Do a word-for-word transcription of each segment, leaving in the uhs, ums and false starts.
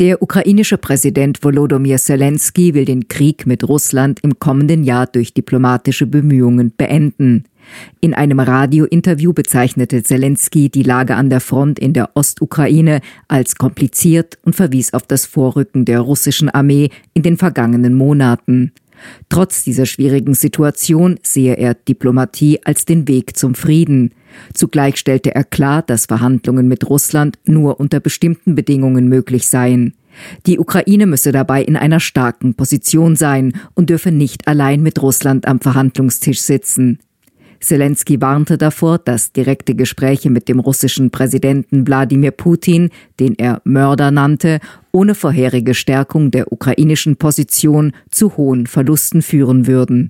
Der ukrainische Präsident Volodymyr Selenskyj will den Krieg mit Russland im kommenden Jahr durch diplomatische Bemühungen beenden. In einem Radiointerview bezeichnete Selenskyj die Lage an der Front in der Ostukraine als kompliziert und verwies auf das Vorrücken der russischen Armee in den vergangenen Monaten. Trotz dieser schwierigen Situation sehe er Diplomatie als den Weg zum Frieden. Zugleich stellte er klar, dass Verhandlungen mit Russland nur unter bestimmten Bedingungen möglich seien. Die Ukraine müsse dabei in einer starken Position sein und dürfe nicht allein mit Russland am Verhandlungstisch sitzen. Selenskyj warnte davor, dass direkte Gespräche mit dem russischen Präsidenten Wladimir Putin, den er Mörder nannte, ohne vorherige Stärkung der ukrainischen Position zu hohen Verlusten führen würden.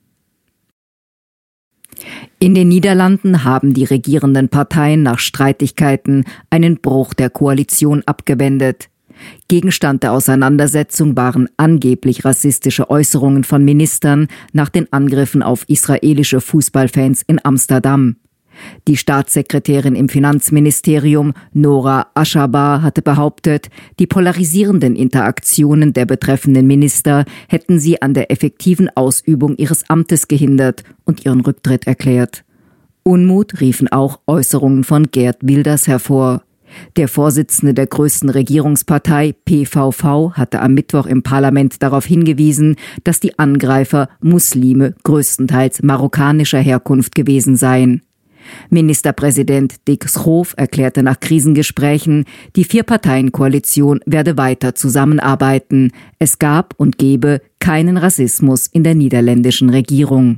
In den Niederlanden haben die regierenden Parteien nach Streitigkeiten einen Bruch der Koalition abgewendet. Gegenstand der Auseinandersetzung waren angeblich rassistische Äußerungen von Ministern nach den Angriffen auf israelische Fußballfans in Amsterdam. Die Staatssekretärin im Finanzministerium, Nora Aschaba, hatte behauptet, die polarisierenden Interaktionen der betreffenden Minister hätten sie an der effektiven Ausübung ihres Amtes gehindert und ihren Rücktritt erklärt. Unmut riefen auch Äußerungen von Geert Wilders hervor. Der Vorsitzende der größten Regierungspartei, P V V, hatte am Mittwoch im Parlament darauf hingewiesen, dass die Angreifer Muslime größtenteils marokkanischer Herkunft gewesen seien. Ministerpräsident Dick Schoof erklärte nach Krisengesprächen, die Vier-Parteien-Koalition werde weiter zusammenarbeiten. Es gab und gebe keinen Rassismus in der niederländischen Regierung.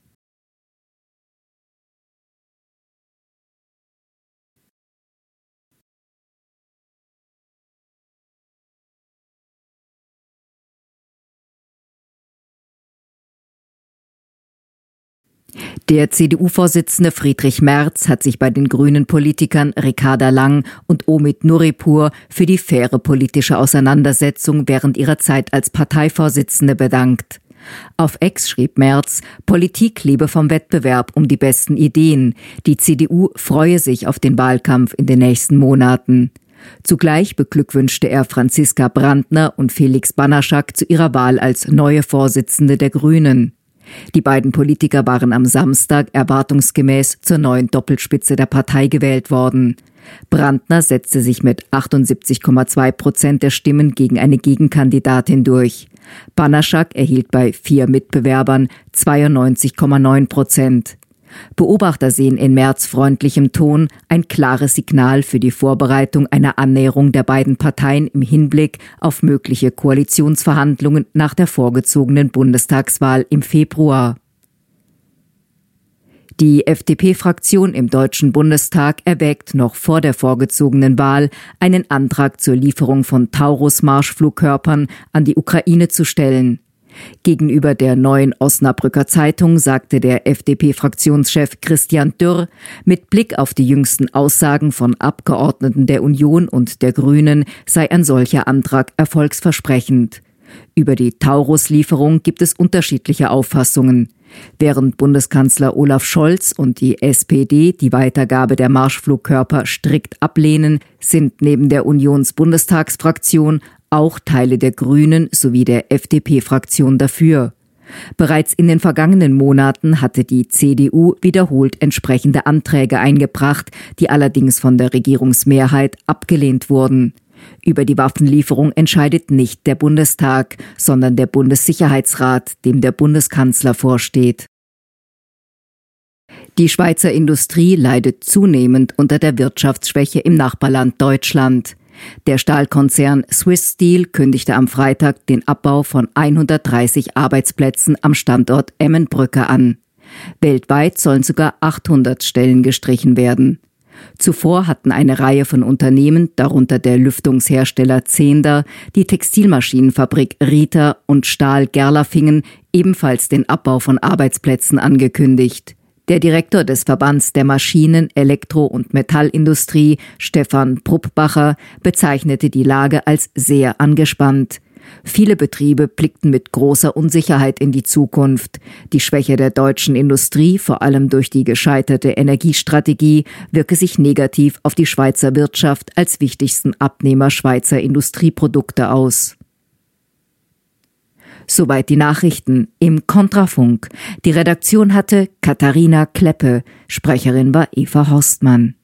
Der C D U-Vorsitzende Friedrich Merz hat sich bei den grünen Politikern Ricarda Lang und Omid Nuripur für die faire politische Auseinandersetzung während ihrer Zeit als Parteivorsitzende bedankt. Auf X schrieb Merz, Politik lebe vom Wettbewerb um die besten Ideen. Die C D U freue sich auf den Wahlkampf in den nächsten Monaten. Zugleich beglückwünschte er Franziska Brandner und Felix Banaschak zu ihrer Wahl als neue Vorsitzende der Grünen. Die beiden Politiker waren am Samstag erwartungsgemäß zur neuen Doppelspitze der Partei gewählt worden. Brandner setzte sich mit achtundsiebzig Komma zwei Prozent der Stimmen gegen eine Gegenkandidatin durch. Banaschak erhielt bei vier Mitbewerbern zweiundneunzig Komma neun Prozent. Beobachter sehen in Merz freundlichem Ton ein klares Signal für die Vorbereitung einer Annäherung der beiden Parteien im Hinblick auf mögliche Koalitionsverhandlungen nach der vorgezogenen Bundestagswahl im Februar. Die F D P-Fraktion im Deutschen Bundestag erwägt noch vor der vorgezogenen Wahl, einen Antrag zur Lieferung von Taurus-Marschflugkörpern an die Ukraine zu stellen. Gegenüber der Neuen Osnabrücker Zeitung sagte der F D P-Fraktionschef Christian Dürr, mit Blick auf die jüngsten Aussagen von Abgeordneten der Union und der Grünen sei ein solcher Antrag erfolgsversprechend. Über die Taurus-Lieferung gibt es unterschiedliche Auffassungen. Während Bundeskanzler Olaf Scholz und die S P D die Weitergabe der Marschflugkörper strikt ablehnen, sind neben der Unionsbundestagsfraktion auch Teile der Grünen sowie der F D P-Fraktion dafür. Bereits in den vergangenen Monaten hatte die C D U wiederholt entsprechende Anträge eingebracht, die allerdings von der Regierungsmehrheit abgelehnt wurden. Über die Waffenlieferung entscheidet nicht der Bundestag, sondern der Bundessicherheitsrat, dem der Bundeskanzler vorsteht. Die Schweizer Industrie leidet zunehmend unter der Wirtschaftsschwäche im Nachbarland Deutschland. Der Stahlkonzern Swiss Steel kündigte am Freitag den Abbau von hundertdreißig Arbeitsplätzen am Standort Emmenbrücke an. Weltweit sollen sogar achthundert Stellen gestrichen werden. Zuvor hatten eine Reihe von Unternehmen, darunter der Lüftungshersteller Zehnder, die Textilmaschinenfabrik Rieter und Stahl Gerlafingen, ebenfalls den Abbau von Arbeitsplätzen angekündigt. Der Direktor des Verbands der Maschinen-, Elektro- und Metallindustrie, Stefan Pruppbacher, bezeichnete die Lage als sehr angespannt. Viele Betriebe blickten mit großer Unsicherheit in die Zukunft. Die Schwäche der deutschen Industrie, vor allem durch die gescheiterte Energiestrategie, wirke sich negativ auf die Schweizer Wirtschaft als wichtigsten Abnehmer Schweizer Industrieprodukte aus. Soweit die Nachrichten im Kontrafunk. Die Redaktion hatte Katharina Kleppe, Sprecherin war Eva Horstmann.